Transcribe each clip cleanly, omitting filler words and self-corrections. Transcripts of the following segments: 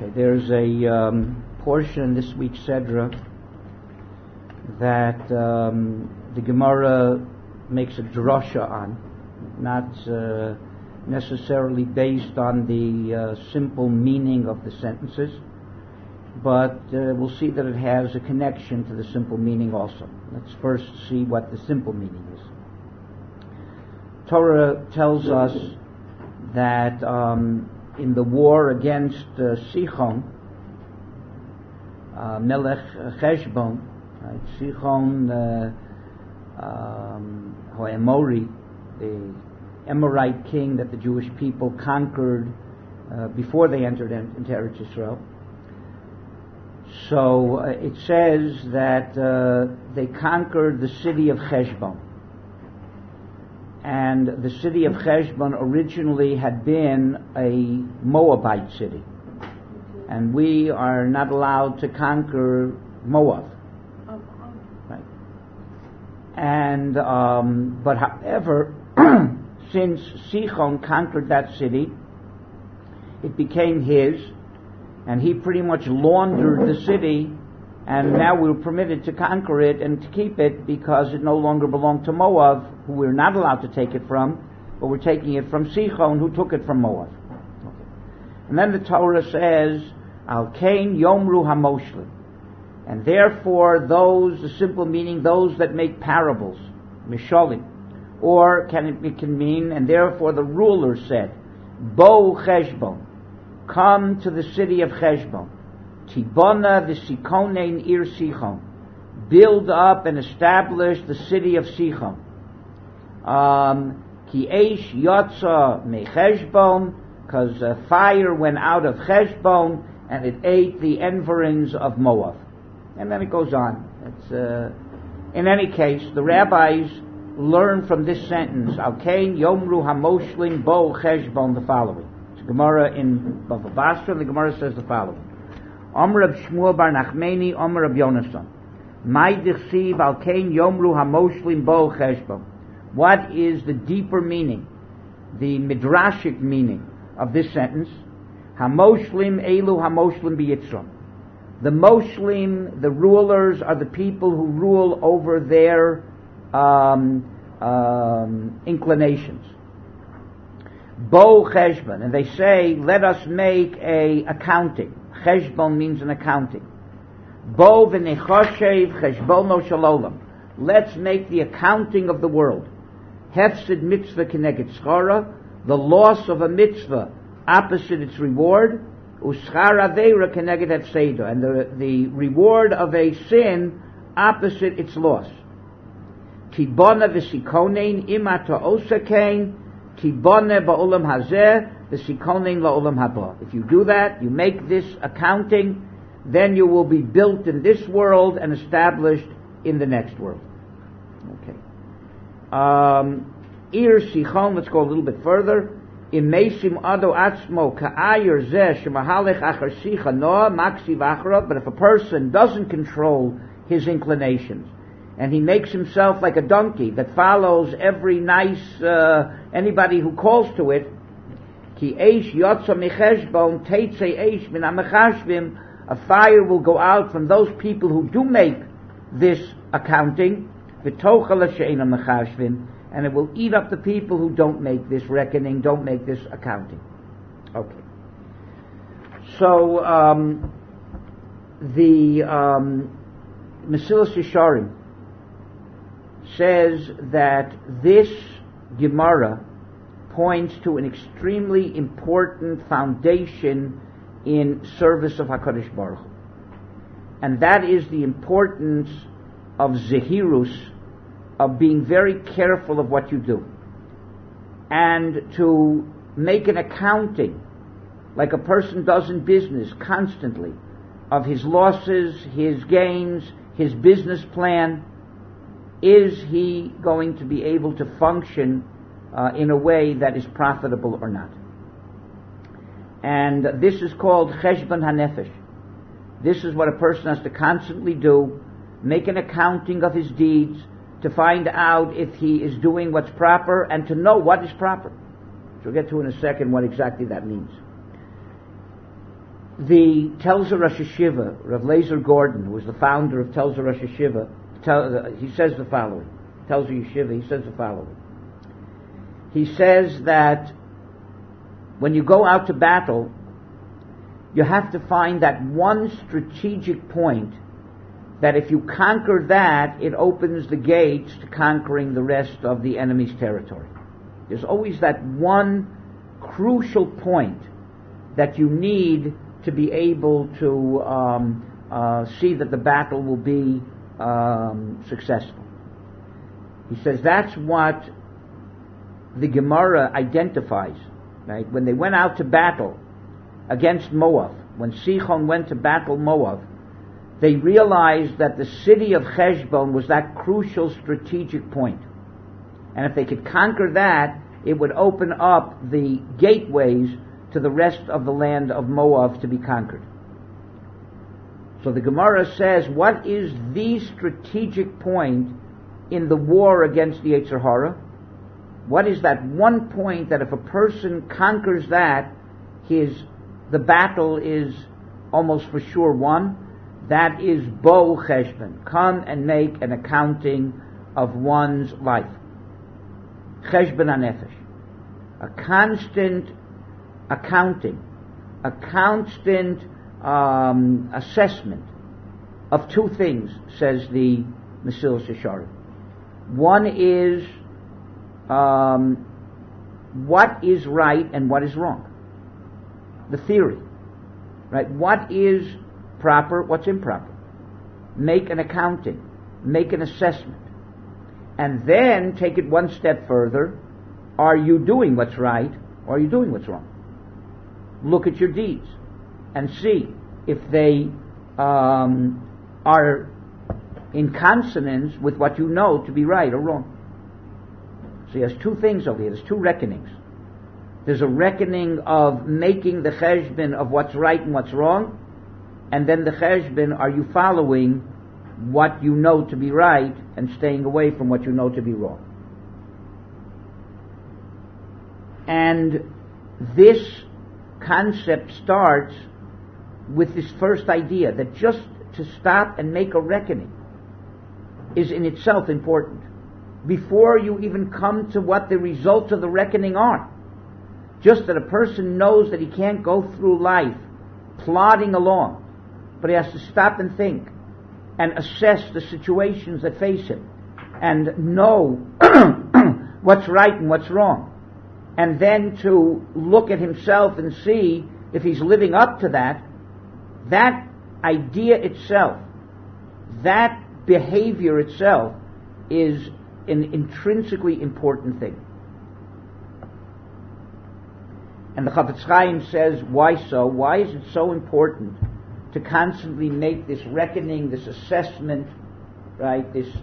Okay, there's a portion in this week's Sedra that the Gemara makes a drasha on, not necessarily based on the simple meaning of the sentences, but we'll see that it has a connection to the simple meaning also. Let's first see what the simple meaning is. Torah tells us that in the war against Sichon, Melech Cheshbon, right? Sichon Hoemori, the Amorite king that the Jewish people conquered before they entered into Eretz Yisrael. So it says that they conquered the city of Cheshbon. And the city of Cheshbon originally had been a Moabite city. And we are not allowed to conquer Moab. Right? And, but however, since Sichon conquered that city, it became his, and he pretty much laundered the city, and now we're permitted to conquer it and to keep it because it no longer belonged to Moab, who we're not allowed to take it from, but we're taking it from Sichon, who took it from Moab. Okay. And then the Torah says, Al Kain Yomru HaMoshlim. And therefore those, the simple meaning, those that make parables, Mishalim. Or it can mean, and therefore the ruler said, Bo Cheshbon, come to the city of Cheshbon. Tibona v'sikonein ir Sichon, build up and establish the city of Sichon. Ki eish yotza me Cheshbon, because fire went out of Cheshbon and it ate the environs of Moab. And then it goes on. It's, in any case, the rabbis learn from this sentence, Al Kain Yomru HaMoshlim Bo Cheshbon, the following. It's Gemara in Bava Basra, and the Gemara says the following. Omer Rab Shmuel bar Nachmeni, Omer Rab Yonasan. Mai dichsiv al kain yomru hamoshlim bo cheshbon. What is the deeper meaning, the midrashic meaning of this sentence? Hamoshlim elu hamoshlim biyitzron. The moshlim, the rulers, are the people who rule over their inclinations. Bo cheshbon, and they say, let us make a accounting. Cheshbon means an accounting. Bo v'nechoshev cheshbono shalolam. Let's make the accounting of the world. Hefsid mitzvah keneged schara, the loss of a mitzvah opposite its reward. Uschar aveira keneged hefseda, and the reward of a sin opposite its loss. Tibona v'sikonein imata osakein, tibona ba'olam hazeh, v'sikonein la'olam haba. If you do that, you make this accounting, then you will be built in this world and established in the next world. Okay. Ir Sichon, let's go a little bit further. Imesim ado atzmo ka'ayir zeh shemahalech achar sicha noah maksiv acharav. But if a person doesn't control his inclinations, and he makes himself like a donkey that follows every nice, anybody who calls to it, ki eish yotza mecheshbon teitze eish min hamechashvim, a fire will go out from those people who do make this accounting, v'tochal she'ena mechashvim, and it will eat up the people who don't make this reckoning, don't make this accounting. Okay. So, the Mesilas Yesharim says that this Gemara points to an extremely important foundation in service of HaKadosh Baruch Hu. And that is the importance of Zehirus, of being very careful of what you do. And to make an accounting, like a person does in business constantly, of his losses, his gains, his business plan. Is he going to be able to function in a way that is profitable or not? And this is called Cheshbon HaNefesh. This is what a person has to constantly do, make an accounting of his deeds, to find out if he is doing what's proper, and to know what is proper. So we'll get to in a second what exactly that means. The Telzer Rosh Hashiva, Rav Lazer Gordon, who was the founder of Telzer Rosh Hashiva, he says the following. Telzer Yeshiva, he says the following. He says that when you go out to battle, you have to find that one strategic point that if you conquer that, it opens the gates to conquering the rest of the enemy's territory. There's always that one crucial point that you need to be able to see that the battle will be successful. He says that's what the Gemara identifies. Right? When they went out to battle against Moab, when Sichon went to battle Moab, they realized that the city of Heshbon was that crucial strategic point. And if they could conquer that, it would open up the gateways to the rest of the land of Moab to be conquered. So the Gemara says, what is the strategic point in the war against the Yetzer Hara? What is that one point that if a person conquers that, the battle is almost for sure won? That is Bo Cheshbon. Come and make an accounting of one's life. Cheshbon HaNefesh. A constant accounting, a constant assessment of two things, says the Mesilas Yesharim. One is what is right and what is wrong. The theory, right? What is proper, what's improper. Make an accounting, make an assessment, and then take it one step further. Are you doing what's right, or are you doing what's wrong? Look at your deeds and see if they are in consonance with what you know to be right or wrong. So he has two things over here. There's two reckonings. There's a reckoning of making the cheshbon of what's right and what's wrong, and then the cheshbon, are you following what you know to be right and staying away from what you know to be wrong? And this concept starts with this first idea that just to stop and make a reckoning is in itself important before you even come to what the results of the reckoning are. Just that a person knows that he can't go through life plodding along, but he has to stop and think and assess the situations that face him and know what's right and what's wrong, and then to look at himself and see if he's living up to that. That idea itself, that behavior itself, is an intrinsically important thing. And the Chafetz Chaim says, why so? Why is it so important to constantly make this reckoning, this assessment, right? This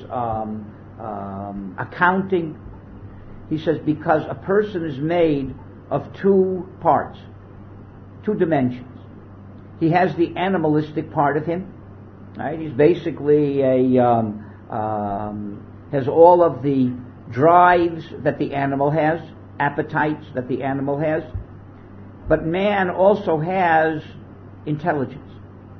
accounting? He says because a person is made of two parts, two dimensions. He has the animalistic part of him, right? He's basically has all of the drives that the animal has, appetites that the animal has. But man also has intelligence.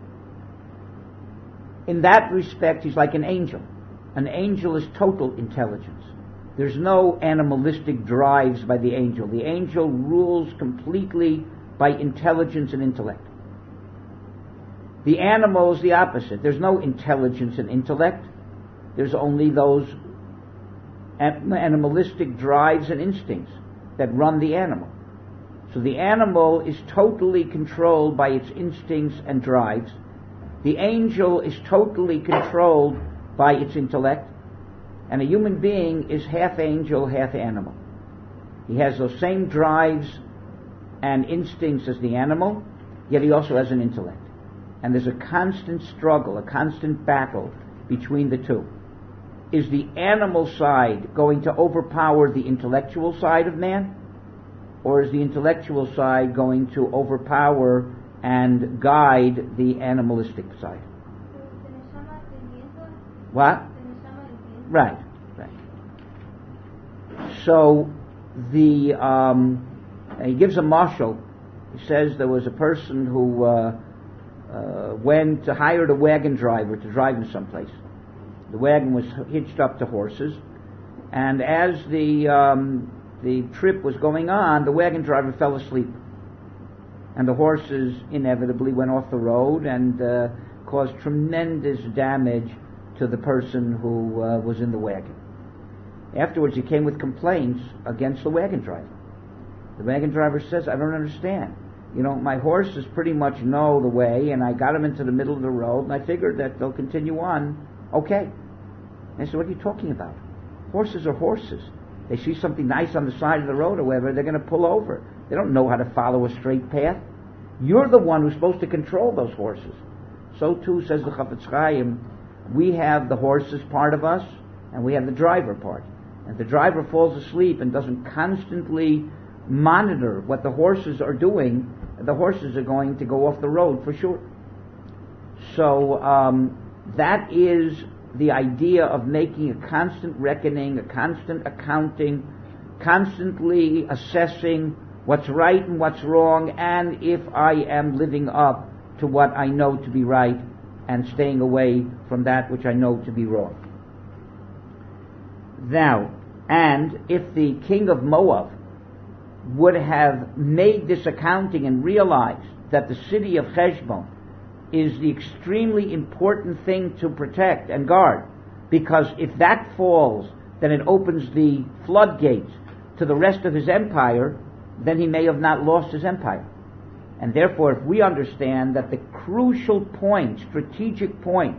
In that respect, he's like an angel. An angel is total intelligence. There's no animalistic drives by the angel. The angel rules completely by intelligence and intellect. The animal is the opposite. There's no intelligence and intellect. There's only those animalistic drives and instincts that run the animal. So the animal is totally controlled by its instincts and drives. The angel is totally controlled by its intellect. And a human being is half angel, half animal. He has those same drives and instincts as the animal, yet he also has an intellect. And there's a constant struggle, a constant battle between the two. Is the animal side going to overpower the intellectual side of man? Or is the intellectual side going to overpower and guide the animalistic side? What? Right. So he gives a mashal He says there was a person who went to hire a wagon driver to drive him someplace. The wagon was hitched up to horses, and as the trip was going on, the wagon driver fell asleep, and the horses inevitably went off the road and caused tremendous damage to the person who was in the wagon. Afterwards, he came with complaints against the wagon driver. The wagon driver says, "I don't understand. My horses pretty much know the way, and I got them into the middle of the road, and I figured that they'll continue on okay." And I said, "What are you talking about? Horses are horses. They see something nice on the side of the road or whatever, they're going to pull over. They don't know how to follow a straight path. You're the one who's supposed to control those horses." So too, says the Chafetz Chaim, we have the horses part of us, and we have the driver part. And the driver falls asleep and doesn't constantly monitor what the horses are doing, the horses are going to go off the road for sure. So that is the idea of making a constant reckoning, a constant accounting, constantly assessing what's right and what's wrong, and if I am living up to what I know to be right and staying away from that which I know to be wrong. Now, and if the king of Moab would have made this accounting and realized that the city of Heshbon is the extremely important thing to protect and guard, because if that falls, then it opens the floodgates to the rest of his empire, then he may have not lost his empire. And therefore, if we understand that the crucial point, strategic point,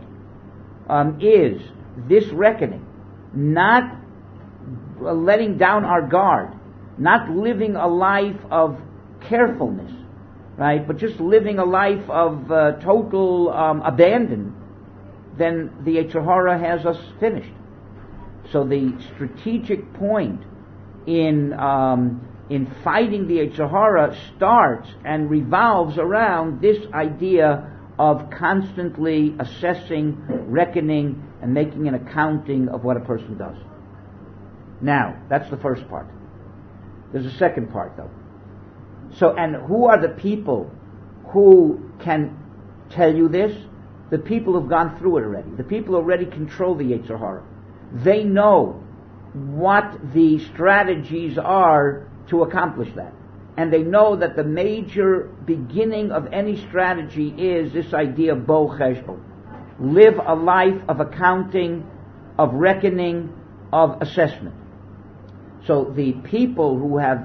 is this reckoning, not letting down our guard, not living a life of carefulness, right, but just living a life of total abandon, then the Yetzer Hara has us finished. So the strategic point in fighting the Yetzer Hara starts and revolves around this idea of constantly assessing, reckoning, and making an accounting of what a person does. Now, that's the first part. There's a second part, though. So, and who are the people who can tell you this? The people who've gone through it already. The people who already control the Yetzer Hara. They know what the strategies are to accomplish that. And they know that the major beginning of any strategy is this idea of bo cheshbon. Live a life of accounting, of reckoning, of assessment. So the people who have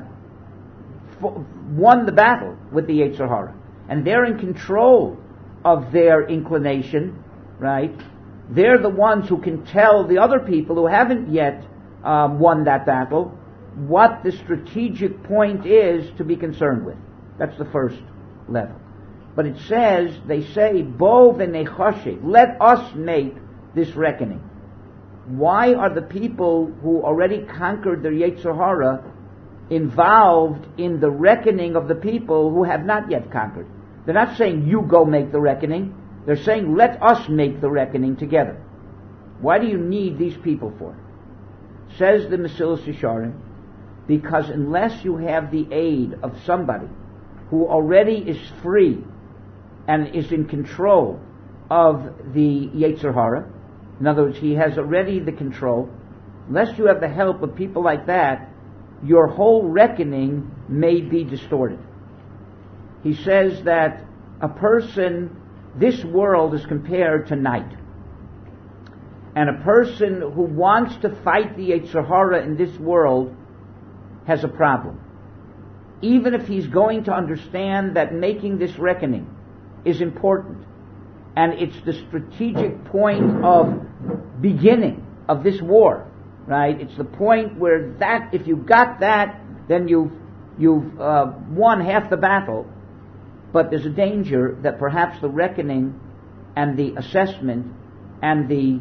won the battle with the Yetzer Hara, and they're in control of their inclination, right? They're the ones who can tell the other people who haven't yet won that battle what the strategic point is to be concerned with. That's the first level. But it says, they say, Bo v'nechoshe, let us make this reckoning. Why are the people who already conquered their Yetzer Hara involved in the reckoning of the people who have not yet conquered? They're not saying, you go make the reckoning. They're saying, let us make the reckoning together. Why do you need these people for? Says the Mesilas Yesharim, because unless you have the aid of somebody who already is free and is in control of the Yetzer Hara, in other words, he has already the control, unless you have the help of people like that, your whole reckoning may be distorted. He says that a person, this world is compared to night. And a person who wants to fight the Yetzer Hara in this world has a problem. Even if he's going to understand that making this reckoning is important, and it's the strategic point of beginning of this war, right? It's the point where that, if you got that, then you've won half the battle. But there's a danger that perhaps the reckoning and the assessment and the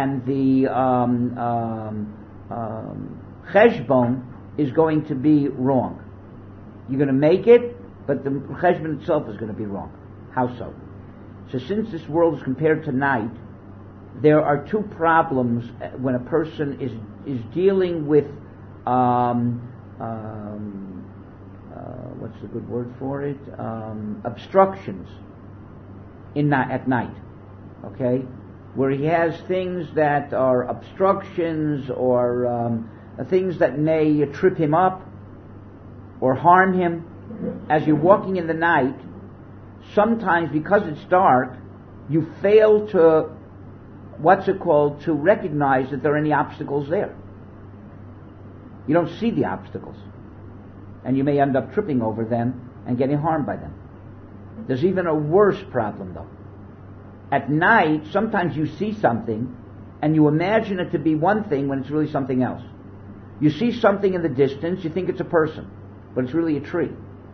cheshbon is going to be wrong. You're going to make it, but the cheshbon itself is going to be wrong. How so? So since this world is compared to night, there are two problems when a person is dealing with what's the good word for it? Obstructions at night. Okay? Where he has things that are obstructions or things that may trip him up or harm him. As you're walking in the night, sometimes because it's dark, you fail to, to recognize that there are any obstacles there. You don't see the obstacles. And you may end up tripping over them and getting harmed by them. There's even a worse problem though. At night, sometimes you see something and you imagine it to be one thing when it's really something else. You see something in the distance, you think it's a person, but it's really a tree.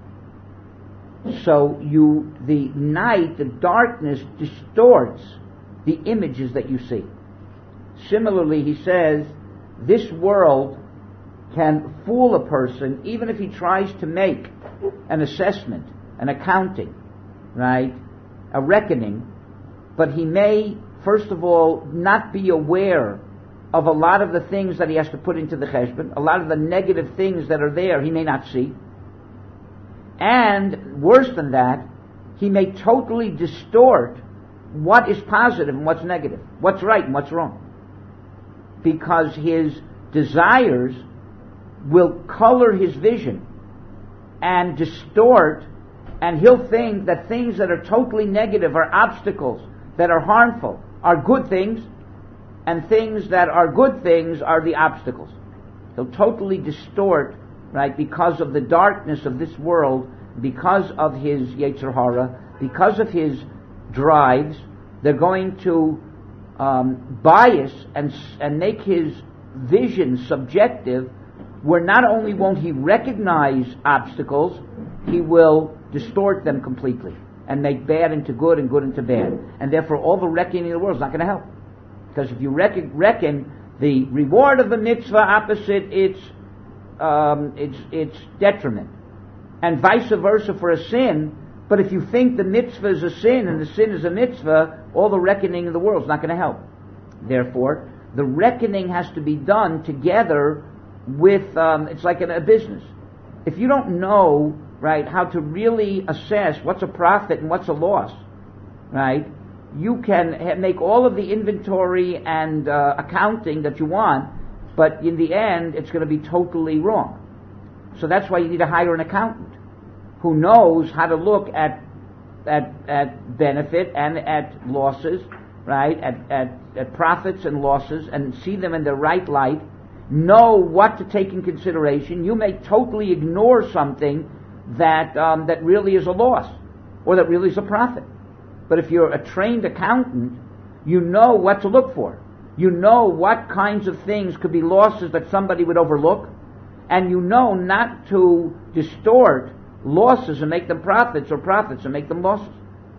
So the night, the darkness distorts the images that you see. Similarly, he says, this world can fool a person even if he tries to make an assessment, an accounting, right, a reckoning, but he may, first of all, not be aware of a lot of the things that he has to put into the cheshbon, a lot of the negative things that are there he may not see. And worse than that, he may totally distort what is positive and what's negative, what's right and what's wrong. Because his desires will color his vision and distort, and he'll think that things that are totally negative are obstacles, that are harmful, are good things, and things that are good things are the obstacles. He'll totally distort, right, because of the darkness of this world, because of his Yetzer Hara, because of his drives. They're going to bias and make his vision subjective, where not only won't he recognize obstacles, he will distort them completely and make bad into good and good into bad. And therefore all the reckoning in the world is not going to help. Because if you reckon the reward of the mitzvah opposite its detriment, and vice versa for a sin, but if you think the mitzvah is a sin and the sin is a mitzvah, all the reckoning in the world is not going to help. Therefore, the reckoning has to be done together with, it's like in a business. If you don't know, right, how to really assess what's a profit and what's a loss, right, you can make all of the inventory and accounting that you want, but in the end, it's going to be totally wrong. So that's why you need to hire an accountant who knows how to look at benefit and at losses, right, at profits and losses, and see them in the right light, know what to take in consideration. You may totally ignore something that really is a loss, or that really is a profit. But if you're a trained accountant, you know what to look for. You know what kinds of things could be losses that somebody would overlook, and you know not to distort losses and make them profits, or profits and make them losses.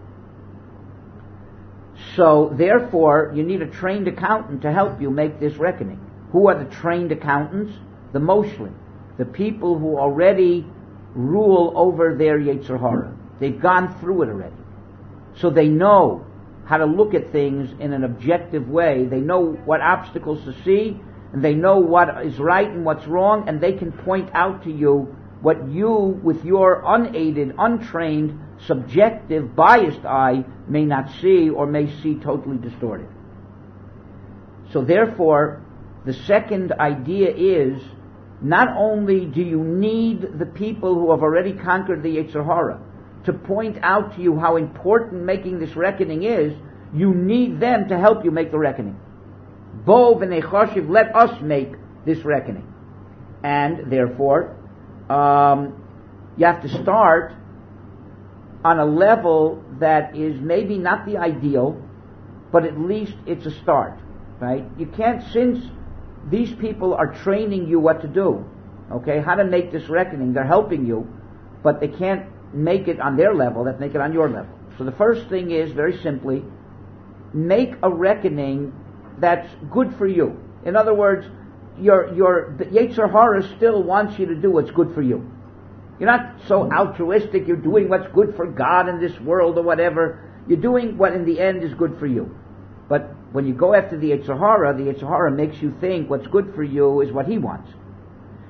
So, therefore, you need a trained accountant to help you make this reckoning. Who are the trained accountants? The Moshlim, the people who already rule over their Yetzer Hara. They've gone through it already. So they know how to look at things in an objective way. They know what obstacles to see, and they know what is right and what's wrong, and they can point out to you what you, with your unaided, untrained, subjective, biased eye, may not see, or may see totally distorted. So therefore, the second idea is, not only do you need the people who have already conquered the Yetzer Hara to point out to you how important making this reckoning is, you need them to help you make the reckoning. Bo v'nei choshev, let us make this reckoning. And therefore, you have to start on a level that is maybe not the ideal, but at least it's a start, right? You can't, since these people are training you what to do, okay, how to make this reckoning, they're helping you, but they can't make it on their level, they have to make it on your level. So the first thing is, very simply, make a reckoning that's good for you. In other words, your Yetzer Hara still wants you to do what's good for you. You're not so altruistic, you're doing what's good for God in this world or whatever. You're doing what in the end is good for you. But when you go after the Yetzer Hara makes you think what's good for you is what he wants.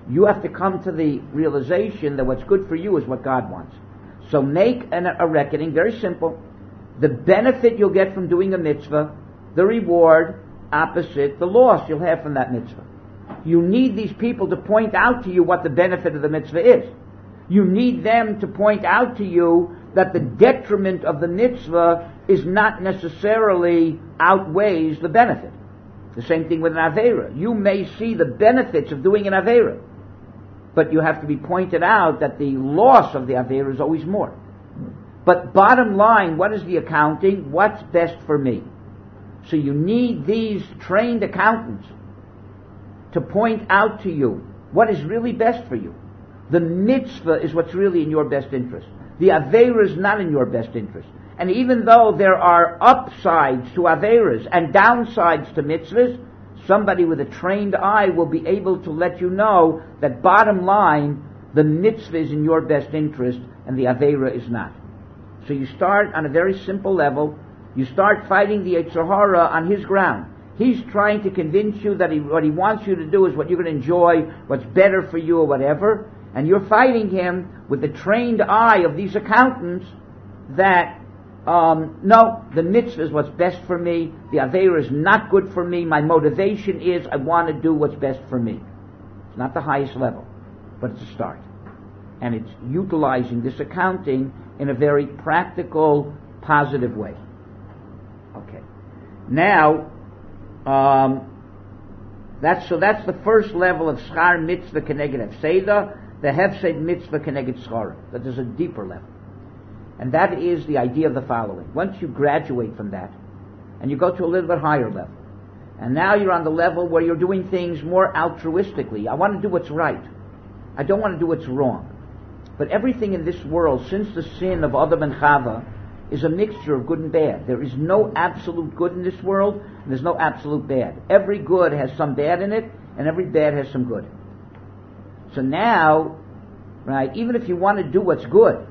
You have to come to the realization that what's good for you is what God wants. So make a reckoning, very simple. The benefit you'll get from doing a mitzvah, the reward, opposite the loss you'll have from that mitzvah. You need these people to point out to you what the benefit of the mitzvah is. You need them to point out to you that the detriment of the mitzvah is not necessarily outweighs the benefit. The same thing with an Aveira. You may see the benefits of doing an Aveira, but you have to be pointed out that the loss of the Aveira is always more. But bottom line, what is the accounting? What's best for me? So you need these trained accountants to point out to you what is really best for you. The mitzvah is what's really in your best interest. The Aveira is not in your best interest. And even though there are upsides to Aveiras and downsides to mitzvahs, somebody with a trained eye will be able to let you know that bottom line, the mitzvah is in your best interest and the Aveira is not. So you start on a very simple level. You start fighting the Yetzer Hara on his ground. He's trying to convince you that what he wants you to do is what you're going to enjoy, what's better for you or whatever. And you're fighting him with the trained eye of these accountants that, no, the mitzvah is what's best for me. The Aveira is not good for me. My motivation is I want to do what's best for me. It's not the highest level, but it's a start. And it's utilizing this accounting in a very practical, positive way. Okay. Now, that's the first level of schar mitzvah keneged hefseda, the hefsed mitzvah keneged schar. That is a deeper level. And that is the idea of the following. Once you graduate from that, and you go to a little bit higher level, and now you're on the level where you're doing things more altruistically. I want to do what's right. I don't want to do what's wrong. But everything in this world, since the sin of Adam and Chava, is a mixture of good and bad. There is no absolute good in this world, and there's no absolute bad. Every good has some bad in it, and every bad has some good. So now, right, even if you want to do what's good,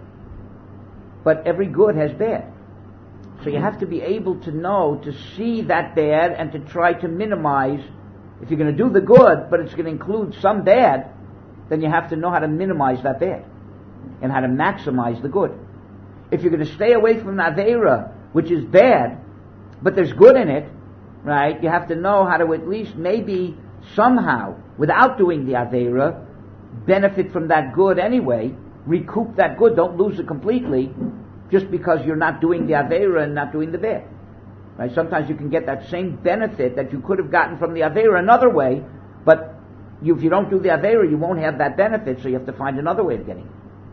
but every good has bad. So you have to be able to know, to see that bad, and to try to minimize. If you're going to do the good, but it's going to include some bad, then you have to know how to minimize that bad, and how to maximize the good. If you're going to stay away from an Aveira, which is bad, but there's good in it, right, you have to know how to at least maybe somehow, without doing the Aveira, benefit from that good anyway, recoup that good, don't lose it completely, just because you're not doing the Aveira and not doing the bad. Right? Sometimes you can get that same benefit that you could have gotten from the Aveira another way, but if you don't do the Aveira, you won't have that benefit, so you have to find another way of getting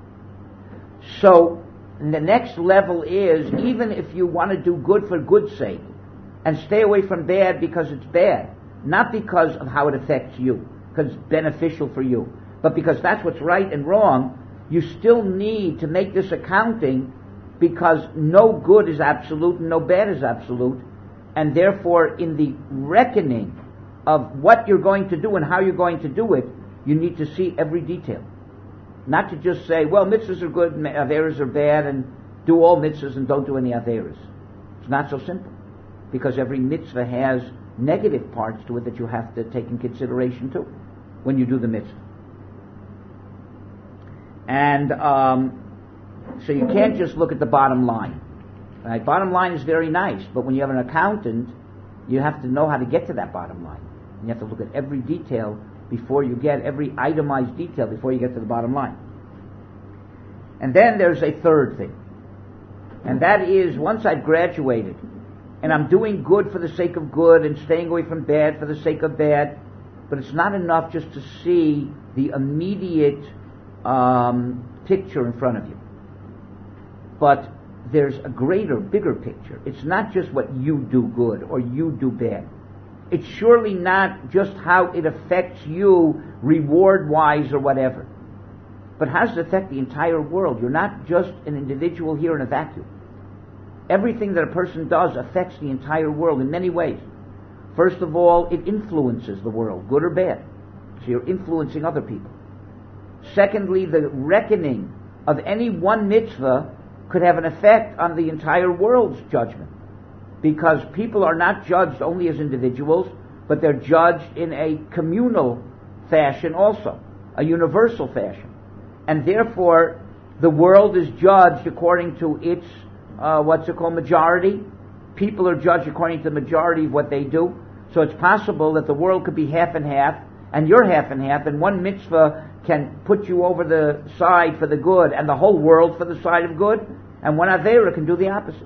it. So, the next level is, even if you want to do good for good's sake, and stay away from bad because it's bad, not because of how it affects you, because it's beneficial for you, but because that's what's right and wrong, you still need to make this accounting, because no good is absolute and no bad is absolute, and therefore in the reckoning of what you're going to do and how you're going to do it, you need to see every detail. Not to just say, well, mitzvahs are good, Aveiras are bad, and do all mitzvahs and don't do any Aveiras. It's not so simple, because every mitzvah has negative parts to it that you have to take in consideration too when you do the mitzvah. And so you can't just look at the bottom line. Right? Bottom line is very nice, but when you have an accountant, you have to know how to get to that bottom line. And you have to look at every detail before you get every itemized detail before you get to the bottom line. And then there's a third thing. And that is, once I've graduated, and I'm doing good for the sake of good and staying away from bad for the sake of bad, but it's not enough just to see the immediate picture in front of you. But there's a greater, bigger picture. It's not just what you do good or you do bad. It's surely not just how it affects you reward-wise or whatever. But how does it affect the entire world? You're not just an individual here in a vacuum. Everything that a person does affects the entire world in many ways. First of all, it influences the world, good or bad. So you're influencing other people. Secondly, the reckoning of any one mitzvah could have an effect on the entire world's judgment. Because people are not judged only as individuals, but they're judged in a communal fashion also. a universal fashion. And therefore, the world is judged according to its, majority. People are judged according to the majority of what they do. So it's possible that the world could be half and half, and you're half and half, and one mitzvah can put you over the side for the good, and the whole world for the side of good, and one avera can do the opposite.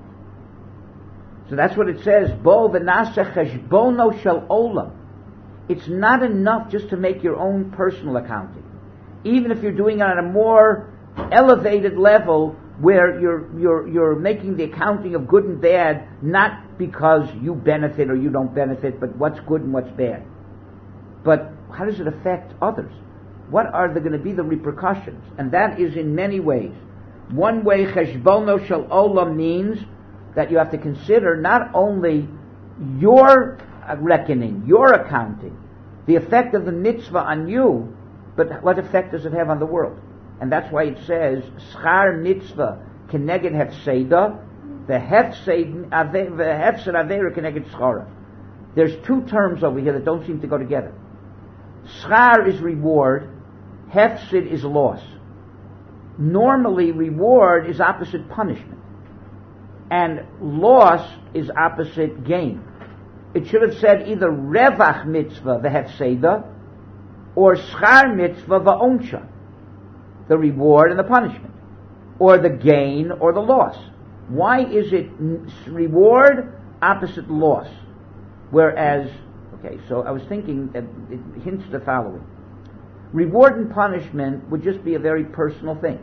So that's what it says, Bo v'naseh cheshbono shel olam. It's not enough just to make your own personal accounting. Even if you're doing it on a more elevated level, where you're making the accounting of good and bad, not because you benefit or you don't benefit, but what's good and what's bad. But how does it affect others? What are going to be the repercussions? And that is in many ways. One way, cheshbono shel olam means that you have to consider not only your reckoning, your accounting, the effect of the mitzvah on you, but what effect does it have on the world? And that's why it says, schar mitzvah keneged hefseda, the hefsed avera keneged schara. There's two terms over here that don't seem to go together. Schar is reward, hefsid is loss. Normally, reward is opposite punishment, and loss is opposite gain. It should have said either revach mitzvah v'hefseda, or schar mitzvah v'onsha, the reward and the punishment, or the gain or the loss. Why is it reward opposite loss? Whereas, so I was thinking that it hints the following. Reward and punishment would just be a very personal thing.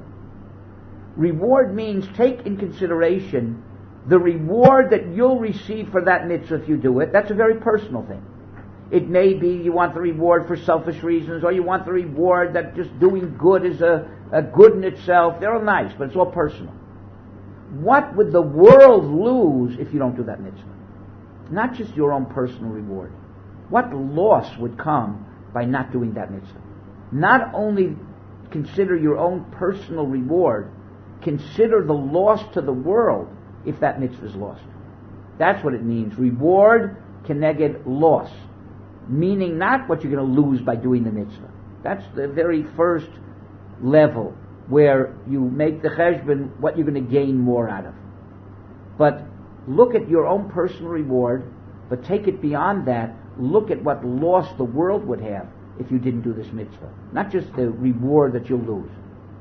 Reward means take in consideration the reward that you'll receive for that mitzvah if you do it. That's a very personal thing. It may be you want the reward for selfish reasons, or you want the reward that just doing good is a good in itself. They're all nice, but it's all personal. What would the world lose if you don't do that mitzvah? Not just your own personal reward. What loss would come by not doing that mitzvah? Not only consider your own personal reward, consider the loss to the world if that mitzvah is lost. That's what it means. Reward keneged loss. Meaning not what you're going to lose by doing the mitzvah. That's the very first level where you make the cheshbon what you're going to gain more out of. But look at your own personal reward, but take it beyond that. Look at what loss the world would have if you didn't do this mitzvah. Not just the reward that you'll lose.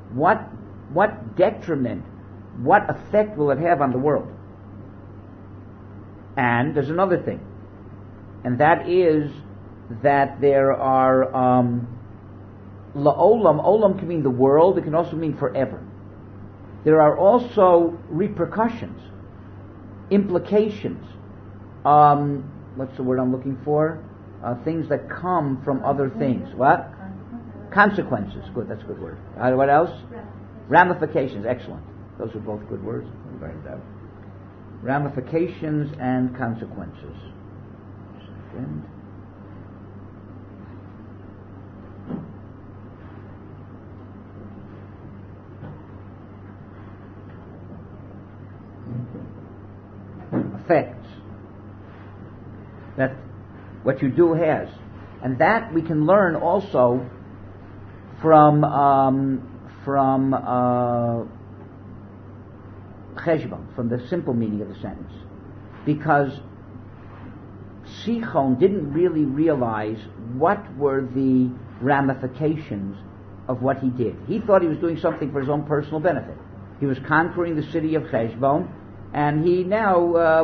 What detriment, what effect will it have on the world? And there's another thing, and that is that there are la'olam. Olam can mean the world. It can also mean forever. There are also repercussions, implications. What's the word I'm looking for? Things that come from other things. What? Consequences. Good. That's a good word. What else? Ramifications. Excellent. Those are both good words. Ramifications and consequences. Second. Effects that what you do has, and that we can learn also from cheshbon, from the simple meaning of the sentence, because Sichon didn't really realize what were the ramifications of what he did. He thought he was doing something for his own personal benefit. He was conquering the city of Cheshbon, and he now,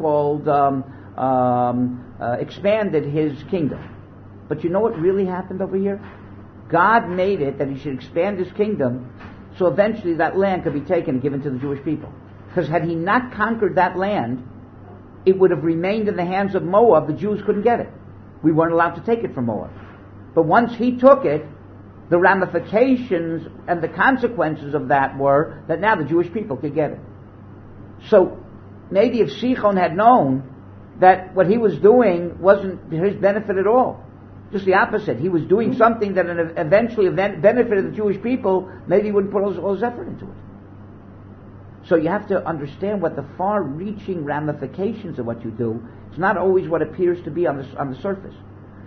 expanded his kingdom. But you know what really happened over here? God made it that he should expand his kingdom, so eventually that land could be taken and given to the Jewish people. Because had he not conquered that land, it would have remained in the hands of Moab. The Jews couldn't get it. We weren't allowed to take it from Moab. But once he took it, the ramifications and the consequences of that were that now the Jewish people could get it. So maybe if Sichon had known that what he was doing wasn't to his benefit at all, just the opposite, he was doing something that eventually benefited the Jewish people, maybe he wouldn't put all his effort into it. So you have to understand what the far-reaching ramifications of what you do. It's not always what appears to be on the surface.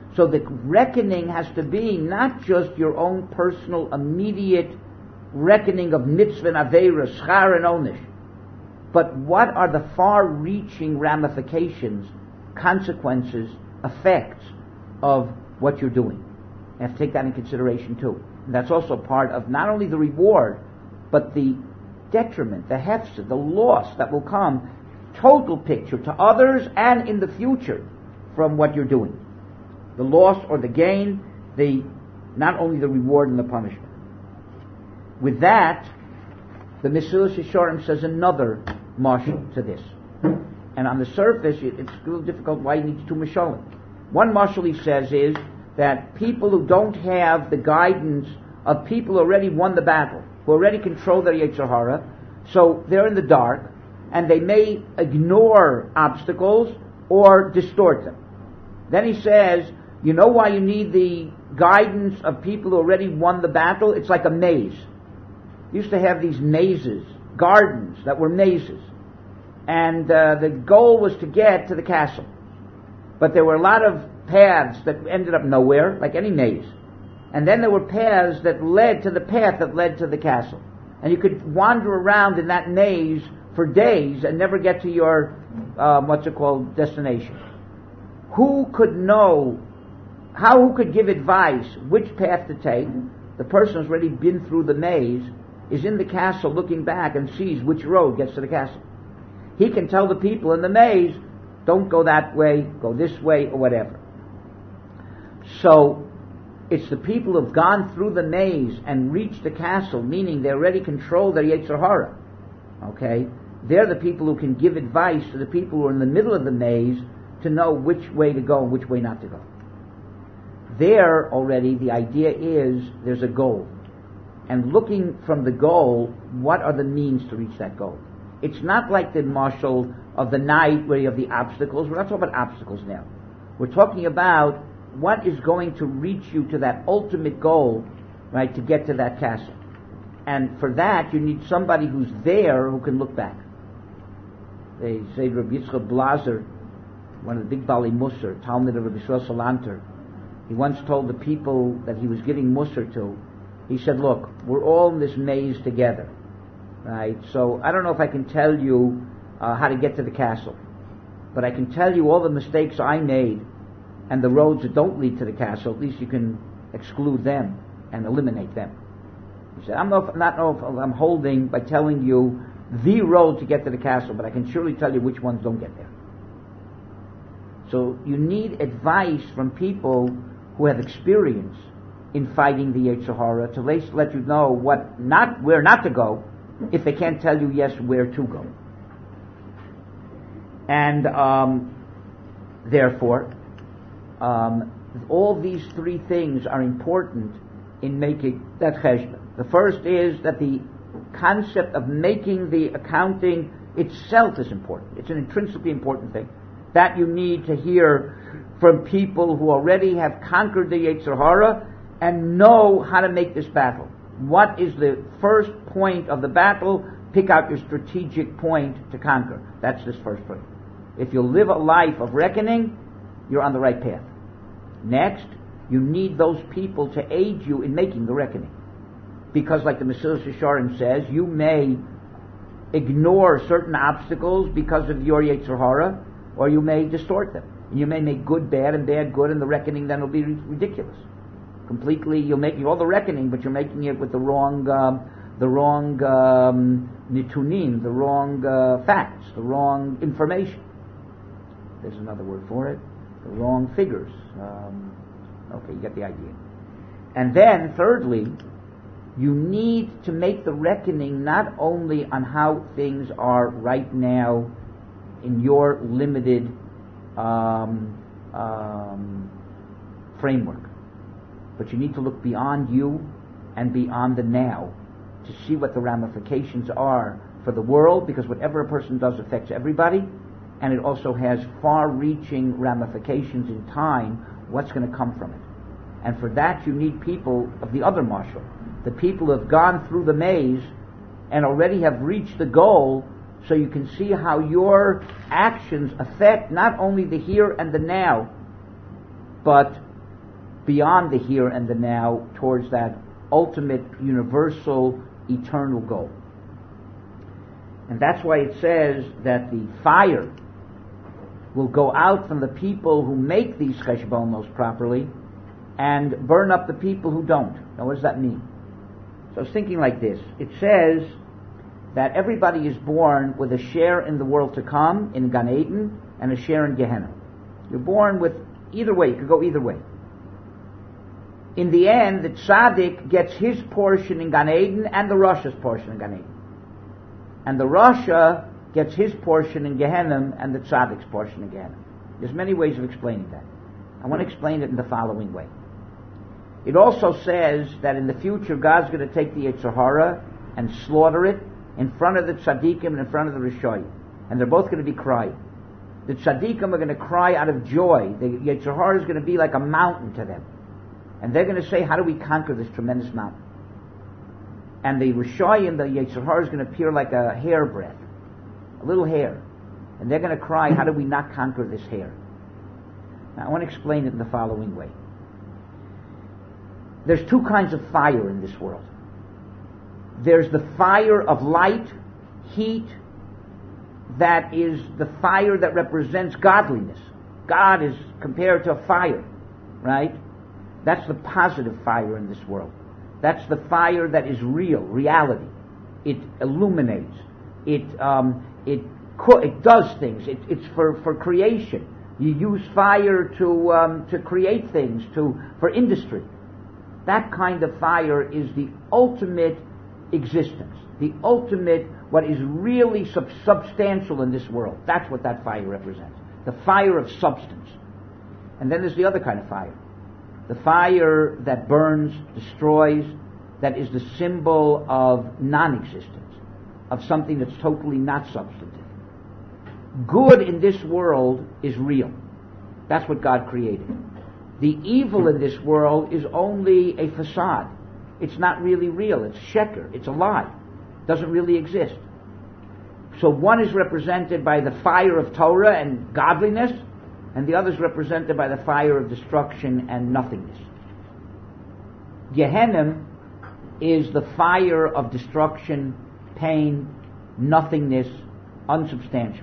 So the reckoning has to be not just your own personal, immediate reckoning of mitzvah and aveira, schar and onish, but what are the far-reaching ramifications, consequences, effects of what you're doing. You have to take that in consideration too. And that's also part of not only the reward, but the detriment, the hefsed, the loss that will come, total picture to others and in the future from what you're doing. The loss or the gain, not only the reward and the punishment. With that, the Mesilas Yesharim says another mashal to this. And on the surface, it's a little difficult why he needs two mashalim. One mashal he says is that people who don't have the guidance of people who already won the battle, who already control their Yetzer Hara, so they're in the dark, and they may ignore obstacles or distort them. Then he says, you know why you need the guidance of people who already won the battle? It's like a maze. You used to have these mazes, gardens that were mazes. And the goal was to get to the castle. But there were a lot of paths that ended up nowhere, like any maze. And then there were paths that led to the path that led to the castle. And you could wander around in that maze for days and never get to your, destination. Who could know, who could give advice which path to take? The person who's already been through the maze is in the castle looking back and sees which road gets to the castle. He can tell the people in the maze, don't go that way, go this way, or whatever. So, it's the people who have gone through the maze and reached the castle, meaning they already control their Yetzer Hara. Okay? They're the people who can give advice to the people who are in the middle of the maze to know which way to go and which way not to go. There already, the idea is there's a goal. And looking from the goal, what are the means to reach that goal? It's not like the mashal of the night where you have the obstacles. We're not talking about obstacles now. We're talking about what is going to reach you to that ultimate goal, right, to get to that castle. And for that, you need somebody who's there who can look back. They say Rabbi Yitzchak Blazer, one of the big Bali Musar, Talmud of Rabbi Yisrael Salanter, he once told the people that he was giving Musar to, he said, look, we're all in this maze together, right? So I don't know if I can tell you how to get to the castle, but I can tell you all the mistakes I made and the roads that don't lead to the castle. At least you can exclude them and eliminate them. He said, I'm holding by telling you the road to get to the castle, but I can surely tell you which ones don't get there. So you need advice from people who have experience in fighting the Yetzer Hara to let you know where not to go, if they can't tell you yes where to go. And therefore, all these three things are important in making that cheshbon. The first is that the concept of making the accounting itself is important. It's an intrinsically important thing. That you need to hear from people who already have conquered the Yetzer Hara and know how to make this battle. What is the first point of the battle? Pick out your strategic point to conquer. That's this first point. If you live a life of reckoning, you're on the right path. Next, you need those people to aid you in making the reckoning. Because like the Mesilas Yesharim says, you may ignore certain obstacles because of your Yetzer Hara, or you may distort them. And you may make good bad and bad good, and the reckoning then will be ridiculous. Completely, you're making all the reckoning, but you're making it with the wrong nitunim, the wrong facts, the wrong information. There's another word for it. The wrong figures. Okay, you get the idea. And then, thirdly, you need to make the reckoning not only on how things are right now in your limited framework, but you need to look beyond you and beyond the now to see what the ramifications are for the world, because whatever a person does affects everybody, and it also has far-reaching ramifications in time, what's going to come from it. And for that you need people of the other mashal, the people who have gone through the maze and already have reached the goal, so you can see how your actions affect not only the here and the now, but beyond the here and the now towards that ultimate, universal, eternal goal. And that's why it says that the fire will go out from the people who make these cheshbonos properly and burn up the people who don't. Now what does that mean? So I was thinking like this. It says that everybody is born with a share in the world to come, in Gan Eden, and a share in Gehenna. You're born with either way. You could go either way. In the end, the tzaddik gets his portion in Gan Eden and the Rasha's portion in Gan Eden. And the Rasha gets his portion in Gehenna and the tzaddik's portion in Gehenna. There's many ways of explaining that. I want to explain it in the following way. It also says that in the future God's going to take the Yetzer Hara and slaughter it in front of the tzaddikim and in front of the Rishoyim. And they're both going to be crying. The tzaddikim are going to cry out of joy. The Yetzer Hara is going to be like a mountain to them. And they're going to say, how do we conquer this tremendous mountain? And the Rishoyim, the Yetzer Hara, is going to appear like a hairbreadth, a little hair. And they're going to cry, how do we not conquer this hair? Now, I want to explain it in the following way. There's two kinds of fire in this world. There's the fire of light, heat, that is the fire that represents godliness. God is compared to a fire, right? That's the positive fire in this world. That's the fire that is real, reality. It illuminates. It does things. It's for creation. You use fire to create things, for industry. That kind of fire is the ultimate existence, the ultimate, what is really substantial in this world. That's what that fire represents. The fire of substance. And then there's the other kind of fire. The fire that burns, destroys, that is the symbol of non-existence, of something that's totally not substantive. Good in this world is real. That's what God created. The evil in this world is only a facade. It's not really real. It's sheker. It's a lie. It doesn't really exist. So one is represented by the fire of Torah and godliness, and the other is represented by the fire of destruction and nothingness. Gehenna is the fire of destruction, pain, nothingness, unsubstantial.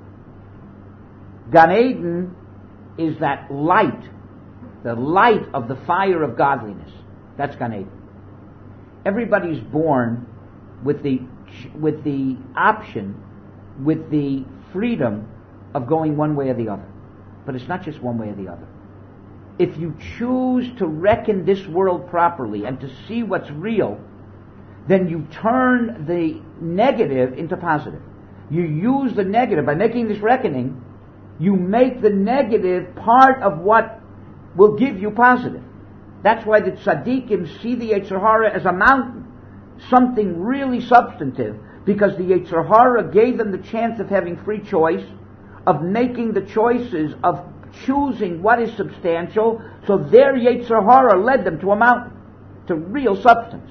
Gan Eden is that light, the light of the fire of godliness. That's Gan Eden. Everybody's born with the option, with the freedom of going one way or the other. But it's not just one way or the other. If you choose to reckon this world properly and to see what's real, then you turn the negative into positive. You use the negative. By making this reckoning, you make the negative part of what will give you positive. That's why the tzaddikim see the Yetzer Hara as a mountain, something really substantive, because the Yetzer Hara gave them the chance of having free choice, of making the choices, of choosing what is substantial, so their Yetzer Hara led them to a mountain, to real substance.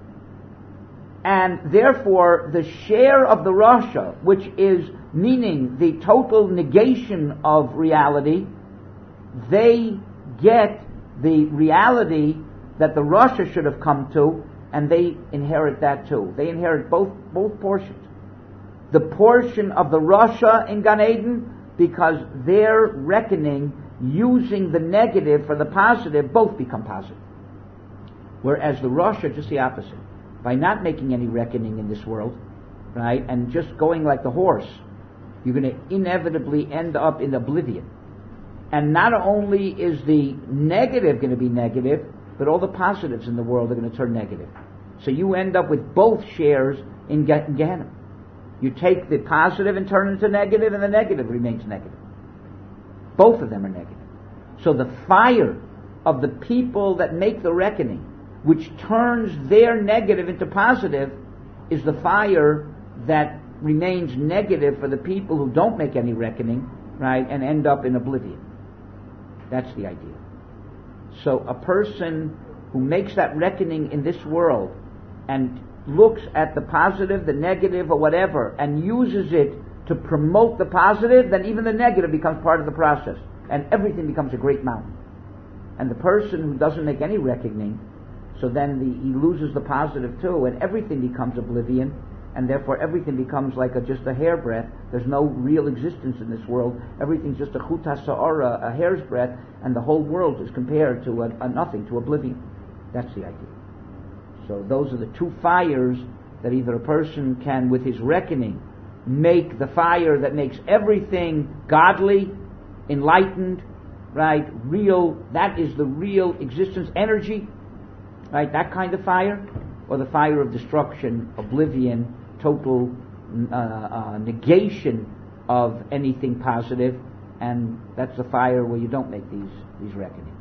And therefore, the share of the Rasha, which is meaning the total negation of reality, they get the reality that the Rasha should have come to, and they inherit that too. They inherit both portions. The portion of the Rasha in Gan Eden, because their reckoning using the negative for the positive, both become positive. Whereas the Rasha, just the opposite. By not making any reckoning in this world, right, and just going like the horse, you're going to inevitably end up in oblivion. And not only is the negative going to be negative, but all the positives in the world are going to turn negative. So you end up with both shares in Gehenna. You take the positive and turn it into negative, and the negative remains negative. Both of them are negative. So the fire of the people that make the reckoning, which turns their negative into positive, is the fire that remains negative for the people who don't make any reckoning, right, and end up in oblivion. That's the idea. So a person who makes that reckoning in this world and looks at the positive, the negative, or whatever, and uses it to promote the positive, then even the negative becomes part of the process, and everything becomes a great mountain. And the person who doesn't make any reckoning, so then he loses the positive too, and everything becomes oblivion, and therefore everything becomes like just a hairbreadth. There's no real existence in this world. Everything's just a chut ha'sa'ara, a hair's breadth, and the whole world is compared to a nothing, to oblivion. That's the idea. So those are the two fires that either a person can, with his reckoning, make the fire that makes everything godly, enlightened, right, real, that is the real existence, energy, right, that kind of fire, or the fire of destruction, oblivion, total negation of anything positive, and that's the fire where you don't make these reckonings.